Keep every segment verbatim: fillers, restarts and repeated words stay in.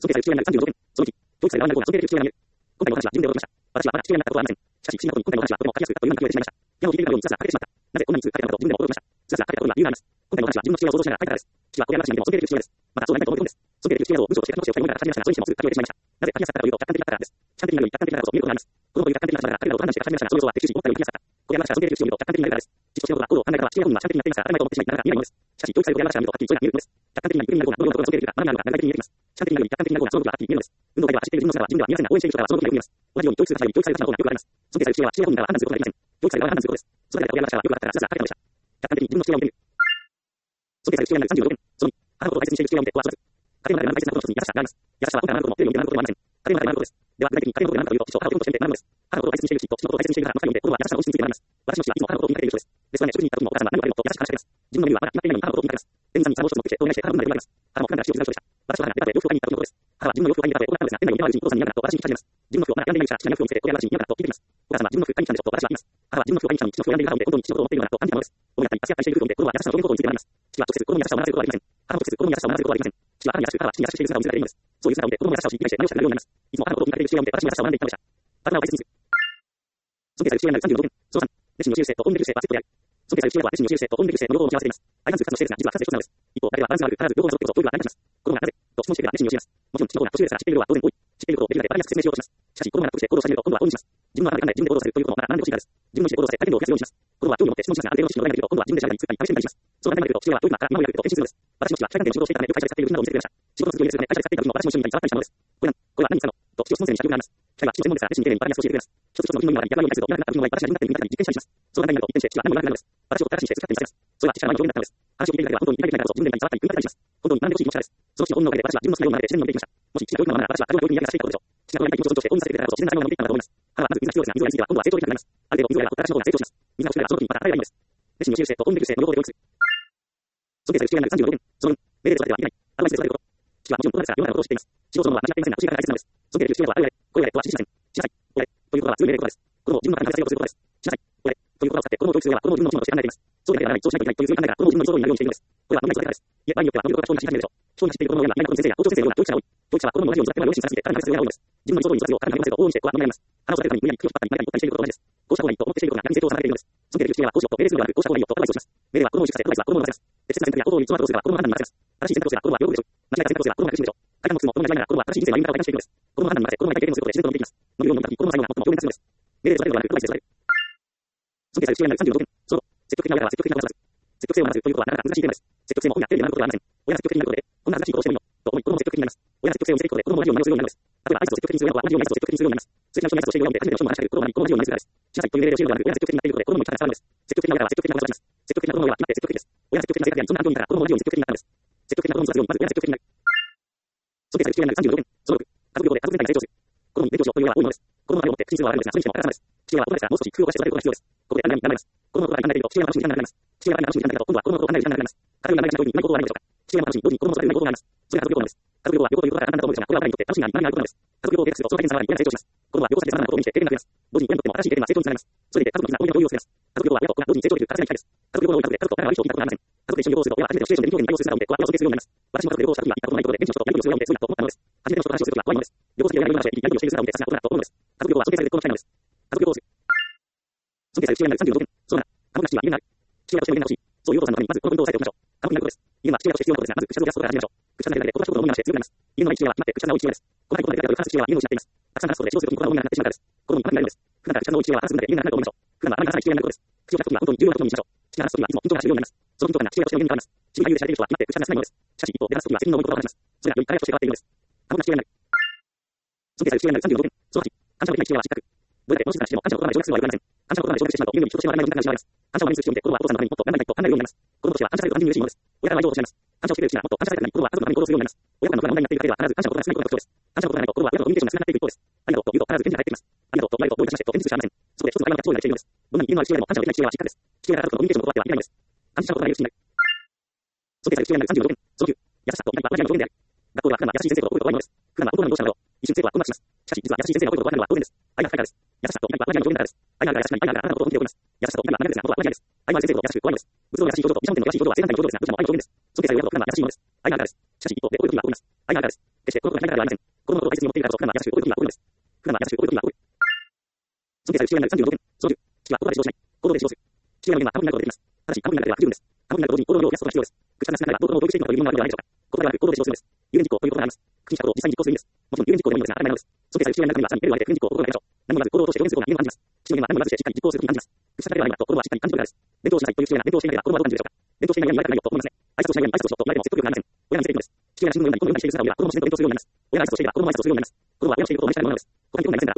尊敬される父親になるさんじゅうろくねん、その時、教育される側になる方が尊敬できる父親になる。今回のお話は自分で驚きました。私はまだ父親になったことはありません。しかし、不審なことに今回のお話はとてもわかりやすく、とてもうまく言われてしまいました。矢を聞いているようにスラスラ書けてしまった。なぜこんなにすぐ書けたのかと自分でも驚きました。スラスラ書けたことには理由があります。今回のお話は自分の父親を想像しながら書いたからです。父はこれは私にでも尊敬できる父親です。またそうなりたいと思うことです。尊敬できる父親像を文章として書き直しておきたいものだから書きましたが、それにしてもすぐ書き終えてしまいました。なぜ書きやすかったかというと、客観的だったからです。主観的なより客観的なからこそ見ることがあります。子供という客観的な人だから書けたことを判断して書きましたが、その要素は的中に思ったより書きやすかった。これは私は尊敬できる父を見ると客観的になるからです。父としてのことは行動を考え方は父親本人は主観的になっていますから、当たり前と思ってしまいながら見えないのです。しかし、教育される親が私は見るとはっきりそういうのが見えるのです。客観的に見える方がどのようなことが尊敬できるか、学びがあるのか、内在的に見えてきます。主観的なより客観的な方がそのことがはっきり見えるのです。運動会では走っている自分の姿は自分では見えませんが、応援している人からはその動きが見えます。同じように教育する方より教育される方の方がよくわかります。尊敬される父親は父親本人からは判断することができません。教育される側が判断することです。それだけ親の話はよくわかったから、スラスラ書けたのでした。客観的に自分の父親を見てみる。尊敬される父親になるさんじゅうろくねん、そのに、母のことを大切にしている父親を見て、子は一つ。家庭の中で大切なことの一つに優しさがあります。優しさは本来のあることも、テレビを見て学ぶことでもありません。家庭の中で学ぶことです。では、具体的に家庭のことで何かというと、父と母を基本として学ぶのです。母のことを大切にしている父と父のことを大切にしている母の二人を見て、子は優しさの本質について学びます。私の父はいつも母のことを言いかけている人です。ですので、食事に行った時もお母さんは何を言われると優しく話しかけます。自分の身はまだ決まっていないのに母のことを言いかけます。店員さんにさん号室持ってきて、お願いして母の分まで言われます。母も普段から死を失う人でした。私は母が出かけて洋服を買いに行った時のことです。母は自分の洋服を買いに行ったところで、店内を見回るうちにお父さんに嫌だなと私に聞き始めます。自分の服をまだ選んでいないから父が洋服を見せて、これは私に嫌だなと聞いてきます。お母さんは自分の服買いに来たんでしょと私は言います。母は自分の服を買いに来たのに父の服を選んでいる母を見て、本当に父のことを思っているのだと感じたのです。思い当たり、汗やったりしている服を見て、子は優しさの表現ことについて学びます。父は直接子供に優しさを学ばせることはできません。母も直接子供に優しさを学ばせることはできません。父は母に優しく、母は父に優しくしている姿を見せられるのです。そういう姿を見て、子供も優しさを知り理解して何をしたくなるようになります。いつも母のことを言いかけている父親を見て、私も優しさを学んでいったのでした。パートナーを大切にする。尊敬される父親になるさんじゅうろくねん、そのさん、熱心に教える姿勢と恩できる姿勢はセットである。尊敬される父親は熱心に教える姿勢と恩できる姿勢の両方を持ち合わせています。相反するふたつの性ですが、実はふたつで一つなのです。一方、誰はバランスが悪く、必ず両方が揃ってこそ、教育は成り立ちます。子供がなぜと質問してくれば熱心に教えます。もちろん、父の方が年上ですから知っている量は当然多い。知っていることをできるだけわかりやすく説明しようとします。しかし、子供が納得して行動し始めると、今度は恩にします。自分の頭で考え自分で行動させるということもまだ学んでほしいからです。自分の意思で行動させ、他人を増やすようにします。子供は興味を持って質問しますが、ある程度の知識の度合いができると、今度は自分で調べたり作ったり試してみたりします。その段階まで来ると、父親はどういうのか今まで来ると返信するのです。私の父は社会関係の仕事をしていたため、よく会社で使っている部品などを見せてくれました。仕事の続きを入れるため、会社で使っていた部品を私も一緒に見たり触ったりしたのです。これは、これは何に使うのと父を質問するにした理由があります。機械は父の専門ですから、熱心に丁寧にわかりやすく教えてくれます。一つ一つの部品の今まで逆側になりすると、いなくなった部品の場合、私が自分で見たり実験したりします。その段階になると一転して父は何も言わなくなるのです。私を正しいして使ってみさせます。それは父からの教育になったのです。話を聞いているだけでは本当に理解できないからこそ、自分で見たり触ったり組み立てたりします。本当に何でもしい気持ちです。その父の恩のおかげで私は自分の好きなようになれて自然に伸びていきました。もし父が教育のままなら私は過剰に苦手がしていたことでしょう。父がこのやりたい気持ちを尊重して恩にさせてくれたからこそ自然な才能が伸びていったのだと思います。母はまず水が必要ですが、水をやりすぎては今度は成長できなくなります。ある程度水をやればほったらかしの方が成長します。水が欲しければその時にまた与えればいいのです。熱心に教える姿勢と恩できる姿勢の両方で教育する。尊敬される父親になるさんじゅうろくねん、その命令で育ててはいけない。アドバイスで育てること。父はもちろん大人ですから世の中のことを知っています。仕事のことは間違っていませんが、年が大切なのです。尊敬できる父親とはあれやれ、これやれとは指示しません。しなさい、おやれということは強い命令で言葉です。子供を自分の中にさせようとすることです。しなさい、おやれという言葉を使って子供を教育する親は子供を自分の自分のとして考えています。そうでなければならない、そうしないといけないという強い考えから子供を自分の理想通りになるようにしているのです。これは問題の育て方です。いえ、場合によってはどういうことが商品が知り始めるでしょう。商品が知っている子供のような大学の先生や校長先生のような教育者が多い。教育者は子供の同じように育てる両親させて彼らが必要が多いのです。自分の理想通りに育てよう、彼らが言わせると往々にして子は問題になります。花を育てるために無理やり茎を引っ張ったり、中に持ったりしていることと同じです。こうした方がいいと思ってしていることが逆に成長を妨げているのです。尊敬できる父親はこうしようと命令するのではなく、こうした方がいいよとアドバイスをします。命令は子供を軸させ、アドバイスは子供を任せます。適切な選択や行動にその後どうすれば子供の判断に任せます。正しい選択をすれば子供は喜ぶでしょう。間違った選択をすれば子供が苦しむでしょう。大変なも子供がやりながら子供は正しい人生の歩み方を体感していくのです。子供の判断に任せ、子供が体験をすることで自然と伸びていきます。伸びるように伸びた時、子供の才能が最も表現するのです。命令で育てるのではなく、アドバイスで育てる。尊敬される父親になるさんじゅうろくねん、その積極的な親は積極的な親を育てます。積極性を学ぶということはなかなか難しいテーマです。積極性も本やテレビで学ぶことではありません。親が積極的になることで、こんな難しいことをしてみようと思い、子供も積極的になります。親が積極性を見せていくことで、子供も同じように真似をするようになるのです。例えば、挨拶を積極的にする親は同じように挨拶を積極的にするようになります。素敵な人に挨拶をしているように見て、初めての人も話しかける子供に子供も同じように真似するからです。しなさいという命令で教えるのではなく、親が積極的になっていることで、子供も一発で伝わるのです。積極的な親は積極的な親を育ちます。積極的な子供の親は決まって積極的です。親が積極的な性格であり、そんな環境にいたら子供も同じように積極的になったのです。積極的な子供を育てるように、まず親が積極的になる。尊敬される父親になるさんじゅうろくねん、そのろく、家族業で家族全体が成長する。子供に勉強しろという親は多いのです。子供の愛を持って口にするのは悪いのですが、それにしてもお母様です。父親は大人ですから、もう少し工夫をして育てることが必要です。ここで何々になります。子供のことがいい考えていると、父親が楽しむ時間がなくなります。父親が楽しむ時間がなくなると、今度は子供のことを考える時間がなくなります。家庭が長い時間に何事はないでしょうか。父親も楽しみ、同時に子供も育てる何事があります。それが家族業なのです。家族業は旅行ということが簡単だと思うのですが、これは親にとって楽しみがあり、何があることなのです。家族業を計画すると、その大変さがあり、親が成長します。子供は旅行先で様々なことを見て経験が増えます。同時に親にとっても新しい経験が成長につながります。それで家族の絆、思いや交流を進めます。家族業は親と子が同時に成長できるからせない機会です。家族業の多い家族で家族と彼らは一緒にいたことがありません。家族で一緒に旅行すると、親は初めてのシチュエーションで臨機応変に対応する姿を見て、子は親を尊敬するようになります。私も家族で旅行した時は行ったことのないことで、現地の人とやり取りをするようになってそうだと思ったのです。初めての人と話をするときは怖いものです。旅行先でやり取りをしている姿を見て、さすが大人だと思うのです。家族業は尊敬される子の機会なのです。家族業をする。尊敬される父親になるさんじゅうろくねん、そうだな。過酷な父は家になる。父親としての家になるし、そういうお父さんのためにまずこのポイントを押さえておきましょう。過酷になることです。家は父親として必要なことですが、まず口数を増やすことから始めましょう。口数が減るだけで、子が一言のみになって強くなります。家のない父親は決まって口数が多い父親です。このないことが出たという話、父親は家を失っています。たくさん話すことで、指導するときに子が多いになってしまうからです。子供にパンになるのです。普段から口数の多い父親は話す分だけ家になると思いましょう。普段はあまり話さない父親になることです。口を開くときは本当に重要なことにしましょう。口が話すときはいつも緊張が走るようになります。その緊張感が父親としての家に変わります。父が優で知られている人は決まって口が話せないのです。しかし一方で話すときは責任の重いことが分かります。それが良い彼らとして変わっているのです。過酷な父親になる。尊敬される父親になるさんじゅうろくねん、そのはち、感謝のできない父親は失格。どれだけこの静かなしても感謝の言葉まで省略するのはよくありません。感謝の言葉まで省略してしまうと、見るに人としてはないのに感謝をしまいます。感謝を真似する人を見て、子供はお父さんのためにもっと頑張りたいと考えるようになります。子供としては感謝されると単純に嬉しいものです。親から愛情を教えます。感謝をしてくれるうちはもっと感謝されたり、子供は家族のために行動するようになります。親からの不安が問題になっているだけでは必ず感謝のことが少ないことが特徴です。感謝のことがないと、子供は親とのコミュニケーションが少なくなっていく一方です。ありがとうと言うと必ず返事が返ってきます。ありがとうと言われるとどういたしましてと返事するしかありません。そこで一つの会話が不調になっているのです。どんなに家のある父親でも感謝をできない父親は失格です。父親から家族のコミュニケーションの断ってはいけないのです。感謝のことがない父になる。尊敬される父親になるさんじゅうろくねん、そのきゅう、優しさと怒りは同じような表現である。学校では普段は優しい先生と怒ることが多いのです。普段は男のどうしたなど、一瞬生徒は困惑します。しかし実は優しい先生が怒ることが多いのは当然です。愛が深いからです。優しさと怒りは同じような表現からです。愛があるから優しくない、愛があるからあなたのことを見ておきます。優しさと怒りは真逆ですが、ことは同じです。愛はある先生と優しく怖いのです。仏の優しい表情と自尊点の優しい表情は正反対の表情ですが、どちらも愛の表現です。尊敬される親と普段は優しいものです。愛があるからです。しかし一方で怒るときは怒ります。愛があるからです。決してこのことがないからでありません。子供の頃大切に持っているからこそ、普段は優しく怒る時は怒るのです。普段は優しく怒る時は怒る。尊敬される父親になるさんじゅうろくてん。そのじゅう。父は言葉で指導しない。行動で指導する。父親の面は半分になることができます。ただし、半分になるでは不十分です。半分になる同時に行動の量を増やすことが必要です。口が少なければ、どう子供を教育しているのかという疑問があるのではないでしょうか。言葉ではなく行動で指導するのです。有言実行ということがあります。口にしたことを実際に実行する意味です。もちろん有言実行でもいいのですが、当たり前なのです。尊敬される父親になるためには、さらに得るわけで有言実行を心がけましょう。何もまず行動を通して表現することが人間の感じます。父の面は何もまずしてしっかり実行するときに感じます。口だけではないわと心はしっかり感じるからです。伝統しなさいという父親が伝統していないでは子供はどう感じるでしょうか。伝統していないように言われたくないよと思いますね。挨拶をしないように挨拶をしろと言われても説得力がありません。親が見せているのです。父親が新聞のような日本のようなしている姿を見れば子供も自然と伝統するようになります。親が挨拶をしていれば子供も挨拶をするようになります。子供は親のしていることを真似したいものなのです。他に興味がありませんが、親のしていることは間違いないという認識があります。伝統する親の子供は必ず伝統するようになります。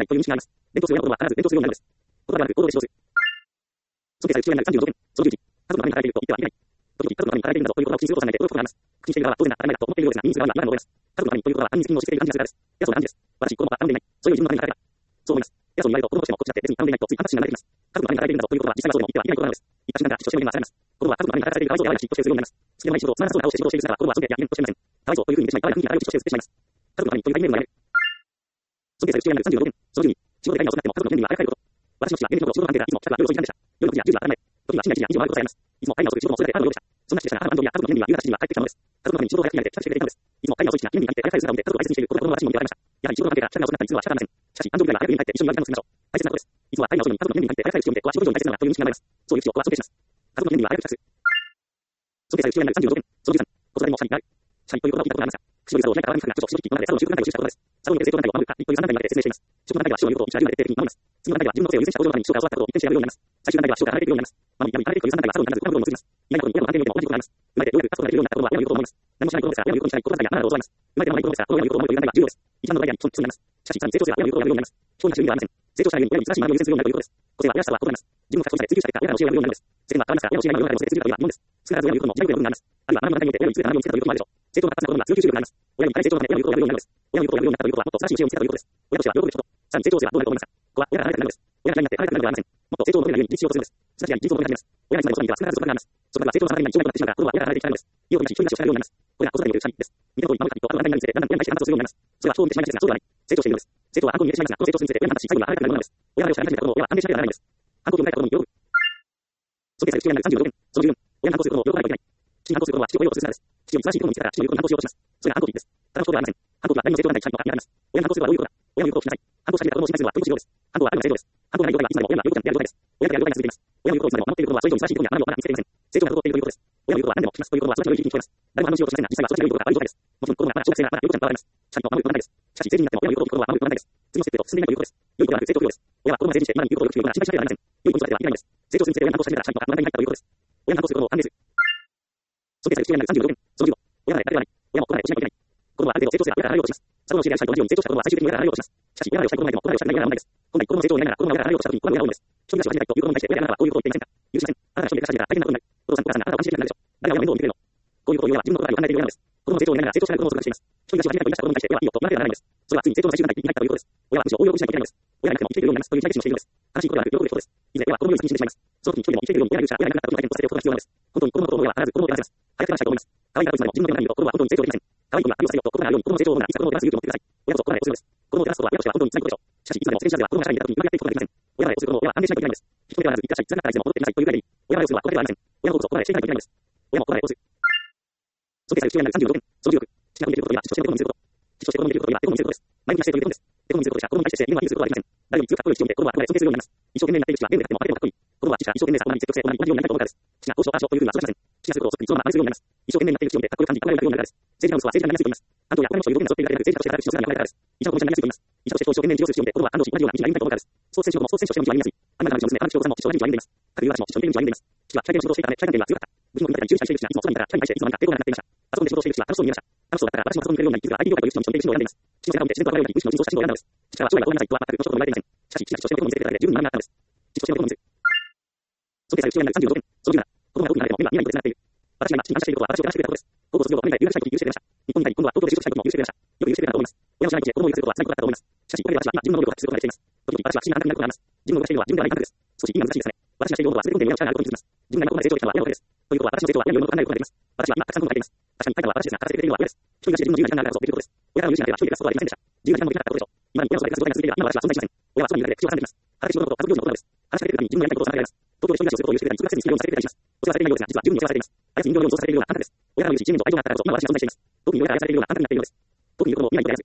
言葉ではなく行動で指導する。尊敬される父親になるさんじゅうろくてん。そのじゅういち。家族のために働いていると言ってはいけない。時々家族のために働いているんだぞということを口にすることをしないで驚くことがあります。口にしている側は当然だ当たり前だと思っているようですが、耳にする側には違和感を覚えます。家族のためにということは他人に責任を押し付けている感じがするからです。偉そうな感じです。私、子供は頼んでいない。それより自分のために働けば。そう思います。偉そうに言われると子供としてもこっちだって別に頼んでいないとつい反発心が流れてきます。家族のために働いているんだぞということは実際はそうでも言ってはいけないことなのです。言った瞬間から嫉妬しても意味がされます。子供は家族のために働かされているかわいそうであわや嫉妬してするようになります。好きでもない仕事をつまらなそうな顔して仕事をしている姿は子供はそれでやめんとしていません。かわいそうというふうに見てしまい、あわや雰囲気が漂う嫉妬してしまいます。家族のためにというイメージがある。尊敬される父親になるさんじゅうろくてん。そのじゅうに。仕事で大変な遅くなっても家族の面には早く帰ること。私の父は現地の仕事関係がいつも帰宅は夜遅い時間でした。夜のくじやじゅうじは当たり前。時は深夜いちじやにじを回ることさえあります。いつも大変な遅く仕事もそれであるようでした。そんな父でしたが、母の安藤や家族の面には夕方しちじには帰ってきたのです。家族のために仕事を早くやめて帰宅してくれていたのです。いつも大変な遅い父が家に帰って早く帰る姿を見て家族を大切にしている子供の私も見てられました。やはり仕事関係が社会が遅くなったりするのは仕方ありません。しかし、安藤ぐらいは早く家に帰って一緒に夜ご飯を過ごしましょう。大切なことです。いつもは大変な遅いのに家族の面に帰って早く帰る父を見て、ここは仕事以上に大切なのだという認識が生まれます。そういう父を子は尊敬します。家族の面には早く帰宅する。尊敬される父親になるさんじゅうろくてん。そのじゅうさん。子育ても社になる。社にということを聞いたことがありますが、口の技をしないから悪い人が著書を記述となでサロンの習慣態を記したことです。サロンにて成長の態を守るか、というさん段階に分けて説明しています。初の段階では師匠の言うことを一番で徹底的に守ります。次の段階では自分の個性を優先した行動のために師匠が教わったことを一定してやるようになります。最終の段階では師匠が離れていくようになります。守り、やめ、離れていくというさん段階はサロンに必ず他のことを結びます。嫌なことに親の関係においても同じことがあります。生まれてようやく家族ができるようになった子供は親の言うことを守ります。何もしない子供ですが、親の言うことにしない子育てが何ならと教わります。生まれて間もない子供ですが、この親の言うことを守るという段階が重要です。一番の段階では基礎になります。しかし、さらに成長すれば親の言うことをやるようになります。不幸な収入ではありません。成長したらゆえに親に難しい学びを優先するようになるということです。個性は親らしさは異なります。自分が過去にされ追求された親の教えをやるようになるのです。世間は変わりますが、親の教えが世の中でも成立するというのは疑問です。少なからず親の言うことも自由な部分があります。あるいは学びの中において親について学びを見つけたということもあるでしょう。成長が勝つ子供は強い吸収力があります。親に対成長のため親の言うことをやるようになるのです。親の言うことをやるようになったということはもっと素晴らしい教えを見つけたということです。親としては喜ぶでしょう。さらに成長すればどうなると思いますか。ここは親が離れたくなるのです。親が嫌いになって離れたくなるのではありません。もっと成長を求めないように自立しようとするのです。すなわち自立を求めないように自立しようとするのです。すなわち親の言うことに対して成長するならず、親がいつまでもその必ずそこがあります。そこが成長のために何もなくなってしまうから、子供は親が離れていきたいのです。意を込めた人になしをしたいようになります。これが子育てにおける差異です。見た通り守る神とあとは何々についてだんだん親に対して反発するようになります。それは人を見てしまいますが、そうではない。成長しているのです。成長は反抗に見えてしまいますが、この成長について親が反発し、最後には離れたくなるものなのです。親が離れをし始めた子供を親は安定しなければならないのです。反抗期を迎えた子供に喜ぶ。尊敬される父親になるさんじゅうろくてん。そのじゅうよん。親が反抗する子供を喜ばないといけない。父に反抗する子供は父を声をするからです。父に素晴らしいことを見つけたら父の言うことに反抗しようとします。それが反抗期です。ただのことではありません。反抗期は何も成長がない社員の中にあります。親が反抗する子はどういうことだ。親の言うことをしなさい。反抗し始めた子供を信頼するのはということです。反抗は愛の成長です。反抗がない状態はいつまでも親が言うことにやる状態です。親がやる状態が続いています。親の言うことをいつまでも守っている子供はそれ以上に素晴らしいことには学びをまだ見つけていません。成長が滞っているということです。親の言うことは何でも聞きますということは育ちの良い響きに聞こえます。誰も反応しようとしませんが、実際は育ちの良いことが悪い状態です。もちろん子供がまだ小学生ならまだ良いことに変わります。社員の守ることはないです。しかし成人になっても親の言うことを聞くことは守ることはないです。次のステップへと進んでいないということです。良いことはなく成長不良です。親は子供が成人して今の言うことをよく聞くような心配しなければなりません。良いことに育ててはいけないのです。成長するにつれて親が反抗し始めたら社員の問題に入ったということです。親が反抗する子供を歓迎する。尊敬される父親になるさんじゅうろくてん。そのじゅうご。親が誰ではない。親も子離れをしないといけない。子供はある程度成長すれば親が離れようとします。サロンの教えである社員と同じように成長した子供は最終的に親が離れようとします。しかし親が離れをしたい子供がいても子離れをしたくない親が問題です。本来子供の成長を願いながら子供が親が離れようとした時に子供が親が多いのです。人に出しを始めたいということに対して親があなたはこういうことを言っていませんか。許しません。あなたが一人で出し始めたら大変なことになる。お父さんお母さんがあなたを監視しているからでしょう。誰が親の面倒を見てくれるの。こういうことを言うのは自分のことが考えているようなのです。子供の成長を願いながら成長しない子供を阻害しています。人に出しを始めたと言い出した子供に対して親はいいよと言わなければならないのです。それはついに成長の最終段階に入ったということです。親はむしろ応用をしないといけないのです。親がなくても生きているようになりますという最決心をしているのです。悲しいことではなく喜ぶことです。いずれ親は子供を先に死んでしまいます。その時に一人でも生きているように親が言うしか親がいなくなったことに大変とさせておくことが必要なのです。本当に子供のことを親は必ず子供を選ばせます。早く手放したいと思います。可愛いからといつまでも自分の手を見ると子供は本当に成長できません。可愛い子には愛をさせようと心があるように子供の成長を思うならいつか子供を手放す勇気を持ってください。親こそ子離れをするのです。子供を手放すことは親としては本当に辛いことでしょう。しかしいつまでも成人者では子供が社員に出た時にうまくやっていくことができません。親離れをする子供を親は安定しないといけないのです。一人ではなく一家社員つながったらいつでも戻ってきなさいというぐらいでいい。親離れをするのはこれではありません。親のことこそ子離れしていかないといけないのです。親も子離れをする。尊敬される父親になるさんじゅうろくてん。そのじゅうろく。父が子供にできることは父として子供に見せること。父として子供にできることは手こに見せることです。前向きな姿勢ということです。手こに見せることでしか子供に対して自分は意味することはできません。誰より強くかっこいい父を見て子供は子離れを尊敬するようになります。一生懸命になっている父はゲームであっても負けてもかっこいい。子供は父が一生懸命さ子供に説得性、子供に同じようになりたいと思うからです。父がこうしようああしようというふうには育ちません。父がすることをそっくりそのまま真似するようになります。一生懸命になっている父を見てかっこよく感じ、考えるようになるからです。政治家の息子は政治家になりやすいと言います。安藤や他の人を動きなぞっているだけでなく政治家として働く人をさらに考えるからです。医者をこの人になりやすいと言います。医者として人を一生懸命治療する人を見て子供は安藤氏と同じような道に歩みたいと思うからです。スポーツ選手もスポーツ選手としての道を歩みやすい。アニマルの娘、アンチョコさんも父と同じ道を歩んでいます。各有私も父と同じ道を歩んでいます。父は社会的な仕事をしていたため、社会的な仕事が強かった。部品の組み立てに従事している父がいつも外にいたら、社員に対していつの間にか抵抗がなくなっていました。パソコンで仕事をしている父は楽しそうに見えました。楽しそうだったから私もパソコンに触れるようになり、気づけば アイティー 業界という人の人の勉強を選んでいます。父の背中を見て自然と憧れるように武士の人造写真を選んだのです。父からは将来はどうなさいとは全くの一言も言われていません。しかし父が父としてのことを見せてくれただけで十分な学びがあったのです。父としてのことを見せる。尊敬される父親になるさんじゅうろくてん。そのじゅうなな。子供が大きくなれば目が見えないことで繋がっている。私が今父に感謝していることは私を話してくれたことです。高校卒業後アメリカへ留学したいと許してくれました。日本以外に今度は東京で仕事したいことも許してくれました。よく許してくれたと思います。親の知らないことで子供を許すことは辛いことだと思います。しかし、おかげで私は今自分の能力を発揮することができています。時々私は不思議な感覚になることがあります。自分の動かしているのは自分ではない感覚です。少し意味が難しいですね。私がしていることは全て込んで親の力があることに気づきます。自分が今ここまで成長できたのは親のおかげです。ということは私の成長は親によるものと考えることができます。私は今たくさん本を書いています。確かに書いたのは私ですが、形でできるのは親です。一人がして自分の自由な時間があるからこそできることです。親からの許しなければ一人で暮らすことはできませんでした。自由な時間もできなかったことでしょう。今に親のそばで活動が続いていれば今私は存在しません。親は空にいるだけで口を挟んでいます。働く仕事のこと、家族業のことなのです。話しかけている時に自分のやりたいことをさせられます。東京で一人暮らしをすることを許してくれたり、通学生にするようにさせてくれたりします。お世話されていないようですが、実は自分にお世話されています。あやつ人形のように操作されているような感覚です。親からの許し、知名度、愛情があったからこそ、今私は存在しています。特に親から愛されているような感覚になっているようです。特に言うことも今言ってやります。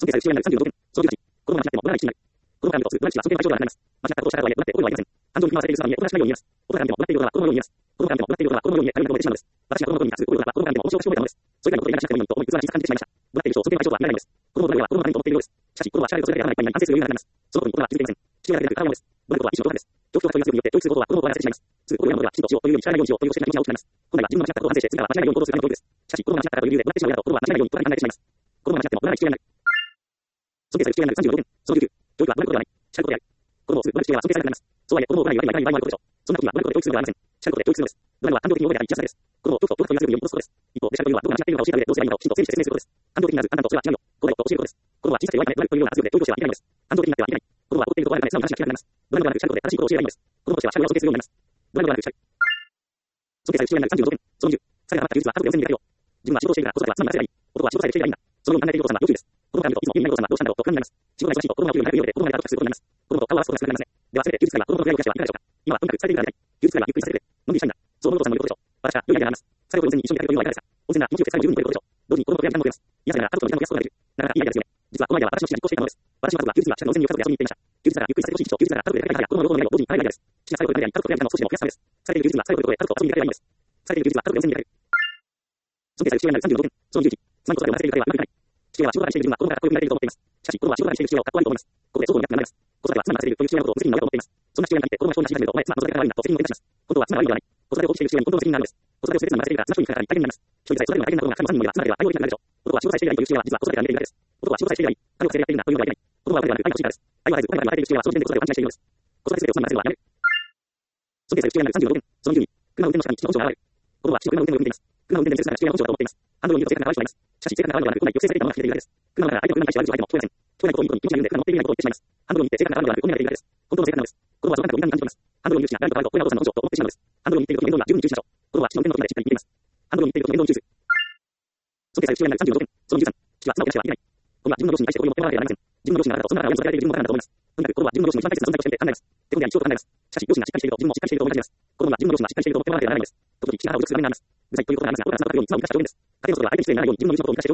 尊敬される父親になるさんじゅうろく条件。そのじゅうはち、子供が間違っても怒らない父になる。子供が見ると、すぐには尊敬対象がなります。間違ったことをした後は言え、怒って怒るは言えません。感情に振り回されている姿を見え、怒らしないように言えます。大人が見ても怒っていることは子供のように言えます。子供が見ても怒っていることは子供のように言え、誰にも思えてしまうのです。私が子供の頃に対する行為を行った子供が見ても面白くしてもらえたのです。それらのことをやらなくてもいいと思い、器が小さく感じてしまいました。怒っている人を尊敬対象とは見られないのです。子供の頃は子供のためにと思っているようです。しかし、子供は力でそれらやらないために反省するようになります。そのことに子供は気づいていません。父親が出てくるからです。どのことは一種のです。状況が問い合わせによって、教育することは子供を終わらせてしまいます。すぐ行動やものはきちんとしようというように力ないようにしようという教えが気持ちが大きくなります。本来は自分が間違ったことを反省して、次からは間違いないように行動するための教育です。しかし、子供が間違ったという理由で怒ってしまう親だと子供は間違いないように心に考えてしまいます。子供が間違っても怒らない父親になる。尊敬される父親になるさんじゅうろく点。そのじゅうきゅう、教育は怒ることではない。叱ることである。子供をすぐ怒る父親は尊敬されなくなります。そうはいえ、子供を怒らないように何がいいわけでしょう。そんな時には怒ることで教育するのではありません。叱ることで教育するのです。怒るのは感情的に覚えたり一致させです。子供を恐怖と恐怖と言わせるように戻すことです。一方で叱るというのはどこが間違っているのかを教えた上でどうすればいいのかをきちんと整理して説明することです。感情的にならず、あんたとそれは違うよ。これをと教えることです。子供は小さくて弱いから怒るというような圧力で教育をしてはいけないのです。感情的になってはいけない。子供は怒っていることはあるため素直な話が聞けなくなります。怒るのではなく叱ることで正しいことを教えればいいのです。子供としては叱るを尊敬するようになります。怒るのではなく叱る。尊敬される父親になるさんじゅうろく点。そのにじゅう、彼が余った休日は家族で温泉に出かけよう。自分は仕事をしているが子育ては妻に任せればいい。男は仕事さえできていればいいんだ。そのように考えているお父さんは要注意です。子供から見るといつも意味ないお父さんはどうしたんだろうと不安になります。仕事が忙しいと子供が起きるのに早くようで子供が寝たとすることになります。子供と顔を合わすことが少なくなりますね。ではせめて休日会は子供の具合を癒してはいかがでしょうか。今はとにかく疲れているからできない。休日会はゆっくりさせてくれ。のんびりしたいんだ。そう思うお父さんの言うことでしょう。私は良いアイデアがあります。疲れと温泉に一緒に出かけるというのはいかがですか。温泉なら気持ちよく疲れを十分に取れることでしょう。同時に子供と親に時間も取れます。癒されなら家族と時間を増やすことができる。なかなかいいアイデアですよね。実はこのアイデアは私の父が実行していたものです。私の家族は休日には近くの温泉に家族で遊びに行っていました。休日ならゆっくりさせてほしい父と休日なら家族で出かけたい子供のことの同時に叶えるアイデアです。父が疲れを取れる間に家族とやる時間を少しでも増やすためです。疲れている休日は疲れを取ることで家族と遊びに出かければいいのです。疲れている休日は家族で温泉に出かける。尊敬される父親になるさんじゅうろく点。そのじゅういち、妻に子育てを任せている彼はうまくいかない。父親は仕事がしている自分は子供からかっこよく見られていると思っています。しかし子供は仕事がしている父親をかっこ悪いと思います。ここで相互になってなります。子育ては妻に任せているという父親のことを無責任な親と思っています。そんな父親が見て子供が商売し始めるとお前妻の子育てが悪いんだと責任を転嫁します。本当は妻が悪いのではない。子育てを放棄している父親に本当の責任があるのです。子育てをすべて妻に任せているから妻の人にかから大変になります。一人さえ育てるのが大変なことが彼のさんにんもいれば妻だけでは愛をできなくなるでしょう。男は仕事さえしていればいいという父親は実は子育てが見えているからです。男は仕事さえしていればいい。彼をさせてやっているんだというのではいけない。子供は親ではなく愛が欲しいからです。愛は絶えず親が与えている父親はその時点で子育てを勘違いしているのです。子育てすべてを妻に任せるのはやめる。尊敬される父親になるさんじゅうろく点。そのにじゅうに、車の運転の下に父の本性が現れる。子供は父の車の運転を見ています。車を運転できる姿が父親の本性だと思っています。ハンドルを握ると性格が悪い人がいます。しかし性格が悪いのではなく、本来抑制されていたものが消えているだけです。車の中から相手の車に対して悪口を吐いても聞こえません。聞こえないことを言うことに気持ちが緩んで車の乗っているようなことを言ってしまいます。ハンドルを握って性格が悪いのではなく、本音が出ているだけです。本当の性格なのです。子供はその感覚を敏感に感じています。ハンドルを握る父が誰か悪いと親のお父さんの本性と思ってしまうのです。ハンドルを握っている時に面倒な十分に注意しましょう。子供は父の運転の時までしっかり見ています。ハンドルを握っている時に面倒に注意する。尊敬される父親になるさんじゅうろく点。そのじゅうさん、父は妻をけなしてはいけない。子供は自分の両親に対してこういうのを手を洗わなければなりません。自分の両親があなたとそんなから親に育てられている自分のからだと思います。とにかく子供は自分の両親の一番大切な存在として考えます。手こぎは一生と考えます。しかし両親がしっかりしていると自分もしっかりしていると思います。子供は自分の両親がしっかりしていると思ってもらわなければならないのです。時々父が母を侮辱する場面があります。うざいということがありますが、僕らはそのように妻を生かした表現です。家庭の外では相手に失礼にならないように自分の両親のことを生かして表現することがあります。しかし家庭において妻を生かした表現は一切不要です。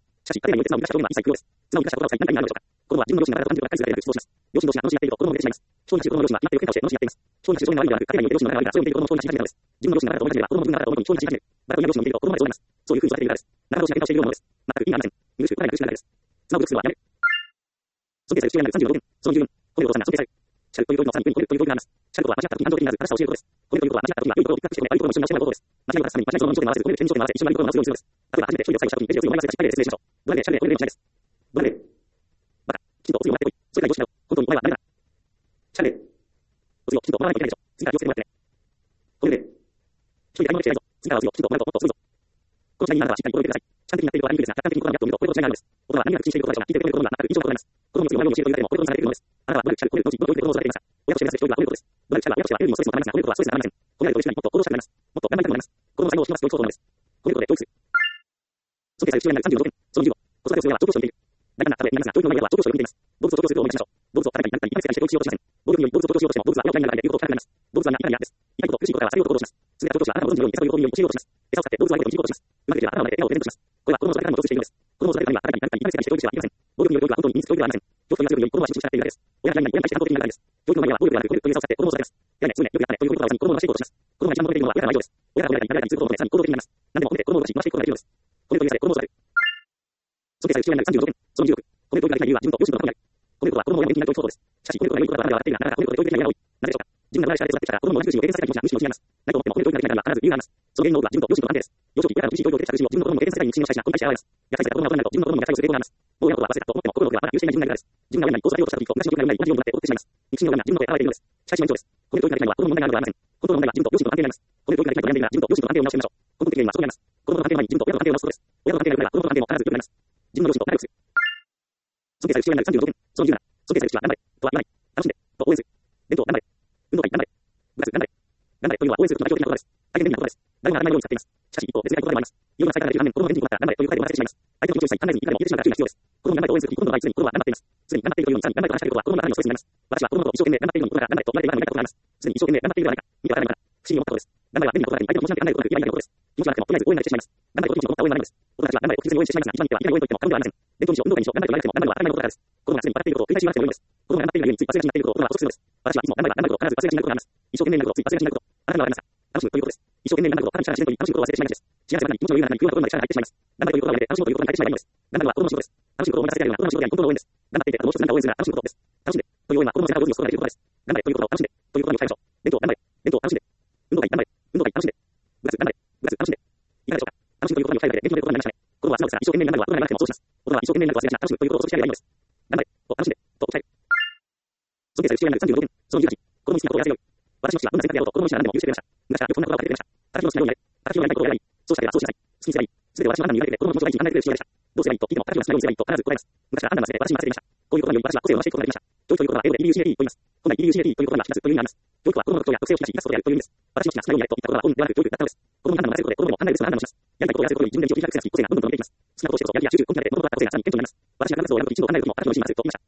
妻を生かした表現は一切不要です。子供は自分の両親が体を感じることがあるでしょうか。この両親が体を感じることがあるからと感じるからです。両親同士が楽しみ合っていると子供も出てしまいます。小児なし子供の両親は今っている喧嘩をして罵っています。小児なし少年の悪いのではなく、家庭において両親の仲が悪いからそれを見ている子供も小児なし始めたのです。自分の両親があなたと同じでは子供も自分があなたと同じように小児なし始める。バラという両親を見ていると子供までそうなります。そういうふうに育てているからです。仲同士が喧嘩をしているようなものです。全く意味がありません。許し、答えが許しながらです。妻を侮辱するのはやめる。尊敬される父親になるさんじゅうろく点。そのじゅうよん、褒めるお父さんが尊敬される。シャルという教育のさんに褒めるという教育があります。シャルとは間違った時に感情的にならず正しさを教えることです。褒めるということは間違った時には良いところをピックアップして褒め、悪いところを一緒に教えることです。間違いを出すために間違いそのままに焦点を合わせる、褒める点に焦点を合わせて一緒に悪いところを直すようにするのです。例えば初めて一人で作業した時にページを次の思い出せたしっかり説明しましょう。ドラでシャルで褒める練習です。ドラでバカ、きちんとお次をもらってこい。それから移動しなよ。本当にお前はダメだ。シャルでお次をきちんともらわないといけないでしょ。次から気をつけてもらってね。褒めるで一人で買い物してないぞ。次からお次をきちんともらうともっとするぞ。この時代にあなたはしっかり心を入れてください。主観的になっていることは言いにくいですが、客観的に心がやってを見るとこれと違いがあるのです。大人は何が口にしていることでしょうか。聞いてくれることが全く印象が異なります。子供に次の前に教えるというだけでもこれとつながっているのです。あなたは悪くしゃる、褒めるのち、どの教育で子供を育てていますか。親として目指す教育は褒めることです。ドラルシャルは親としてはエネルギーもストレスもたまりますが、褒めることはストレスがありません。褒められると嬉しくなり、もっと行動したくなります。もっと頑張りたくなります。子供の才能を引き出す教育方法です。褒めることで教育する。尊敬される父親になるさんじゅうろく点。そのじゅうご、子育てをする親は上長所を見ている。大胆な例えになりますが、教育の前では上長所を見ています。動物を上長すると思い出しましょう。動物を誰かに何かに一回使いして教育しようとしません。暴力により動物を上長しようとしても、動物は親になるからで言うことを聞かなくなります。動物は何かに嫌です。言いたいこと、苦しいことはされようと行動します。次から上長者はあなたの望むように餌を喜ぶように教えようとします。餌を使って動物は相手をいじることをします。うまくいけばあなたの前で笑顔をプレゼントします。これは子供の育て方にも共通しているのです。子供の育て方には誰かに何かに一回使いして教育してはいけません。暴力による教育は本当に身につく教育ではありません。教育と言わせるより子供は仕事しなっているだけです。親が何々親に対して反抗的になるだけです。教育の前では暴力ではなく、褒めるという餌を使って子供を育てます。やれね、すね、よくやったねということを言わずに子供を出していこうとします。子供が一番求めているのは親からの愛情です。親が親に誰かにすることをさらに行動的になります。何でも褒めて子供を出し、回していくことができるのです。褒めるという餌で子供を育てる。尊敬される父親になるさんじゅうろく点。そのじゅうろく、褒める教育ができない理由は自分と両親の過去にある。褒めることは子供を親に元気になる教育方法です。しかし、褒めることが良いことだからではなくているが、なかなか褒めることで教育的な理由が多い。なぜでしょうか。自分が生まれたで育ってきたから子供の同じ苦しみを経験させたい気持ちが無視も失います。何と思っても褒める教育ができないのは必ず理由があります。その原因の多くは自分と両親の関係です。幼少期、親が苦しい教育を受けてきた苦しみを自分の子供も経験させたいに苦しみをしたいしな、この対して現れます。野菜生た子供が大人になると自分の子供も野菜をする傾向があります。もう親のことは忘れたと思っても心の奥ではまだ許していない自分がいるからです。自分が親にこうされようとした時と同じ状況が親に同じようになって怒ってしまいます。憎しみの親が自分のことを現れているのです。しかし今以上です。褒める教育ができないのは子供の問題なのではありません。本当の問題は自分と両親の関係にあります。褒める教育ができないと悩んでいるなら自分と両親の関係を直してみましょう。根本的にはそこにあります。子供の関係の前に自分と親の関係を直すことです。親の関係が良くなれば子供の関係も必ず良くなります。自分の両親と仲良くする。尊敬される父親になるさんじゅうろく点。そのじゅうなな、尊敬される父は頑張れとは言わない。楽しんでと応援する。弁当頑張れ。運動会頑張れ。部活頑張れ。頑張れというのは応援することが代表的な言葉です。大変便利な言葉です。誰も当たり前のように使っています。しかし一方、別にない言葉でもあります。いろんな使い方ができる反面、子供が元気になったら頑張れという回でも忘れてしまいます。相手の気持ちを一切考えずにいかでも言えてしまうから注意が必要です。子供に頑張れと応援する時、今度は常に子供は頑張っています。常に頑張っているというのにさらに頑張れと話しかけることは子供の中にもストレスになります。私は子供のことを一生懸命頑張っているのに子供が頑張れと言われている中に何かことがあります。常に一生懸命頑張っているではないか。見てわからないから。不思議に思ったことです。頑張れは便利なことだけに相手の気持ちなんて考えることなく言えばいいだけのことです。気持ちがなくてもとりあえず応援ができてしまいます。頑張れと気持ちのこもった応援はないのです。 子供たちは頑張れと必要に応援してしまいますが、一番手は、いかに応援といっても過言ではありません。伝統上、運動会にしろ、頑張れと言われても、頑張るは当たり前のことからです。子供が常に笑っていることを繰り返し言わせているようです。子供が頑張っているがゆえについ忘れがちになっていることを大人は遅くするのです。私はいつも頑張れば頑張ることを必ず忘れがちになることがあります。一生懸命になることをつい忘れがちになること。あなたはわかりますか？楽しむということです。一生懸命になることをさらにしたら自然と楽しむことを忘れてしまいがちです。幸せは気持ちの余裕がなく空はどころまで力が入ってしまいます。頑張るということが楽しむということに変えてしまえばいいのです。頑張るは子供の仕事です。楽しむことを思い出させてやるのは子供の仕事であり本当の応援です。頑張っていてもう一つ何か応援するのは楽しむことです。楽しんでという応援は子供の背中を押すことができることです。頑張れということを楽しんでということに置き換えましょう。弁当頑張れ。弁当楽しんで。運動会頑張れ。運動会楽しんで。部活頑張れ。部活楽しんで。いかがでしょうか？楽しむということに置き換えられて元気の出ることになりましたね。子供は素直ですが一生懸命に頑張るは大人になってもそうします。大人は一生懸命になることを忘れがちな楽しむということを遅くしないでいいのです。頑張れと楽しんでと置き換える。尊敬される父親になるさんじゅうろくねん、そのじゅうはち、子供に好きなことをやらせよい。私の父はどんな選択であろうと子供の意思が何でも許してくれました。昔からよくこんな言葉をかけてくれました。叩きのしないようになれ。叩きのやらないことをやらない。そうしたらそうしなさい。好きにすればいい。すべて私の判断に委ねてくれ。子供の気持ちを大事に考えてくれる父親でした。どうすればいいと聞いても叩きのしないようにすればいいと必ず答えます。昔から判断をさせて私に任せていました。こういうことにより私は個性を伸ばしていくことができました。教育ということは英語で イーディーユーシーエーティー と言います。本来 イーディーユーシーエーティー ということには引き出すという意味があります。教育は子供の特徴や特性を引き出し生かすことであるという意味です。私の好きなしないようにやれと言ったことは本ではなく教育だったのです。子供に判断を任せることで子供も考える別の判断をします。やりたいことをやらせることに自分で道を切り開く癖がつき個性がどんどん伸びていきます。好きなことをしてこそやる気や集中、根気が出て物事がった個性がさらに顕著になります。私が活動をやるとき一度考えることも私の意思に任せると言いました。アメリカで留学したい、東京で仕事をしたいという決断も許してくれました。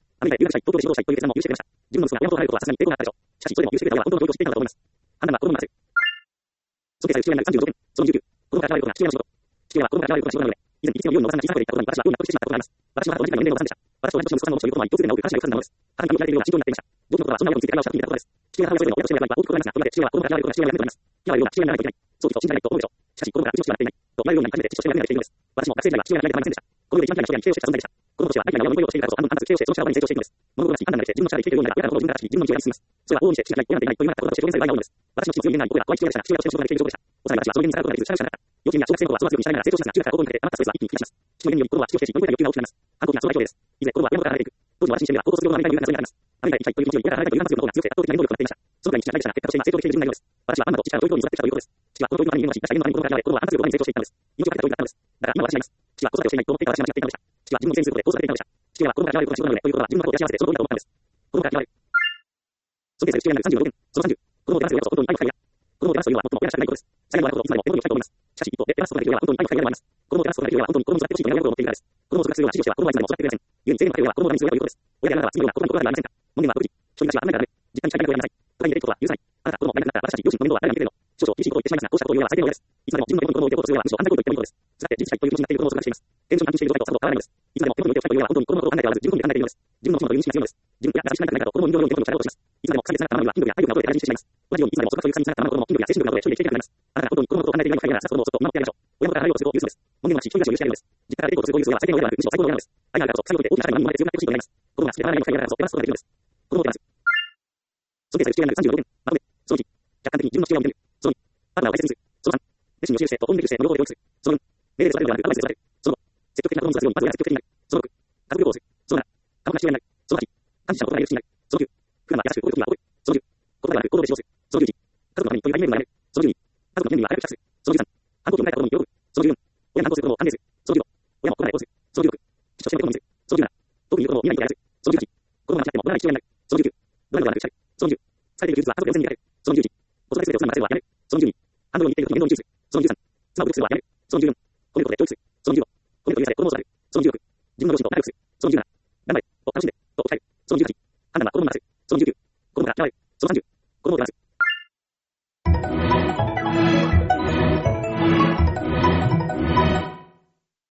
自分の息子が親元を入ることはさすがに抵抗があったでしょう。しかしそれでも許してくれたのは本当の教育を知っていたのだと思います。判断は子供に任せる。尊敬される父親になるさんじゅうろくねん、そのじゅうきゅう、子供から離れることが父親の仕事。父親は子供から離れることが仕事なので、以前に必要なようにおばさんが小さい頃に言ったことに私は大納得してしまったことがあります。私の母と同じくらいの年齢のおばさんでした。私と同じ年の息子さんのそういうことは一等通で直く感謝がよくさんだのです。母に言われているような心境になっていました。僕のことはそんなようについてからをしたと聞いたことです。父親が母親それぞれの親としての役割は大きく異なりますが、これまで父親は子供から離れることが父親の役目となります。今はような父親にならないといけない。そうきっと信じられないと思うでしょう。しかし子供がうちの父はなっていない。と言われるようになり初めて父としての役目ができているのです。私も学生時代は父親が離れていませんでした。この世で一番嫌いな人やに寄生をしてきた存在でした。子供としては相手が親の思いをしているからこそ半分半ずつ寄生をしてその下の場に成長していくのです。物事がし、判断ができて自分の力で生きているようになれば親のことを自分から知り自分の道を選び進みます。それは往々にして父がいない、親なんていないというようなこととして表現される場合が多いのです。私の父の強みになり僕ら怖い父親でしたが父親としての仕事ができている状況でした。おさらに私はその現に逆らうことができず力が知らなかった。幼稚園や小学生の頃はそわそわにしたいながら成長させが中学から高校にかけて余ったストレスは一気に吹き出します。父の言により子供は父をしてし、より欲求が大きくなります。反抗期がその代表です。いずれ子供は親元から離れていく。当時の私にしてみれば高校卒業後のアメリカに留学が謎になります。アメリカに行きたいという気持ちより親から離れたいという我慢強いの方が強くて圧倒的な原動力となっていました。そのくらいに父がいましたが結果として今成長できている自分がいるのです。私はまんまと父からの教育に育ってきたということです。父はこの教育のために人間を知った人間のために子供から離れ子供は反発することに成長していったのです。命をかけた教育だったのです。だから今私がいます。父は子育てをしていないと思っていた私が間違っていたのでした。父は自分の犠牲にすることで子育てていたのでした。父親は子供から離れることが仕事なのでということは自分のことで幸せでその通りだと思ったのです。子供から離れる。尊敬される父親になるさんじゅうろくねん、そのさんじゅう、子供を手放すということは本当に愛の深いや。子供を手放すというのは最も親がしたくないことです。最後のことをいつまでも手放したいと思います。しかし一方で手放すことができる親は本当に愛の深い親でもあります。子供を手放すことができる親は本当に子供を育ててほしいという親心を持っているからです。子供を育てするような父としては子供はいつまでも育ててくれません。故に生命の家庭は子供のために強いということです。親であなたは次のような子供の心がありませんか？門限は独自。人たちは離れたらダメ。実家に近いからやめなさい。都会に出ていくことは許さない。あなたが子供がいなくなったら私たち両親の面倒は誰が見てくれるの？少々厳しいことを言ってしまいますが、こうしたことを言うのは最低の親です。いつまでも自分の子供を置いておくことをするよりはむしろ反対行為と言ってもいいことです。すがって自治体という気持ちになっている子供を育てしています。現状に安定している状態とさほど変わらないのです。いつまでも手元に置いておきたいという親は本当に子供のことを考えておらず自分本位で考えているのです。自分の気持ちの意味が強いのです。自分や私しなくなるからと子供に人形のように手元にしゃべろうとします。いつまでも鎖でつながったままには筋力や体力などで大事にしてしまいます。同じようにいつまでも束縛という鎖につながったままの子供も筋力や精神力などで処理できなくなります。あなたが本当に子供のことを考えていないのかいならさっさと子供をそっと見守ってやりましょう。親元から離れようとすると許すのです。門限はし、一人暮らしを許してやるのです。実家から出ていくことをするという親は最低の親ではなく、むしろ最高の親なのです。愛があるからこそ、最後で大きな社会に生まれて強くなってほしいと願います。子供が好きで離れないのかいならこそ手放すことができるのです。子供を手放す。尊敬される父親になるさんじゅうろくねん、まとめ、そのいち、客観的に自分の父親を認める。そのに、パートナーを大切にする。そのさん、熱心に教える姿勢と本音できる姿勢の両方で両立する。そのよん、命令で育てるではなくアドバイスで育てる。そのご、積極的な子供を育てるようにまず親が積極的になる。そのろく、家族旅行をする。そのなな、過酷な父親になる。そのはち、感謝の言葉が言える父になる。そのきゅう、普段は優しくこういう時は怒る。そのじゅう、言葉ではなく行動で指導する。そのじゅういち、家族のためにという歩みを学べる。そのじゅうに、家族の面には早く帰宅する。そのじゅうさん、反抗期を迎えた子供に喜ぶ。そのじゅうよん、親が反抗する子供を歓迎する。そのじゅうご、親も子供へこうする。そのじゅうろく、父としての子供にする。そのじゅうなな、特に言う子供を見ないとやらせる。そのじゅうはち、子供が間違っても怒らない父親になる。そのじゅうきゅう、ドライブはなくしゃべる。そのじゅう、疲れている休日は家族で優先に迎える。そのじゅういち、子育て全てを妻に任せるのはやめる。そのじゅうに、反動に似ている時に面倒を注意する。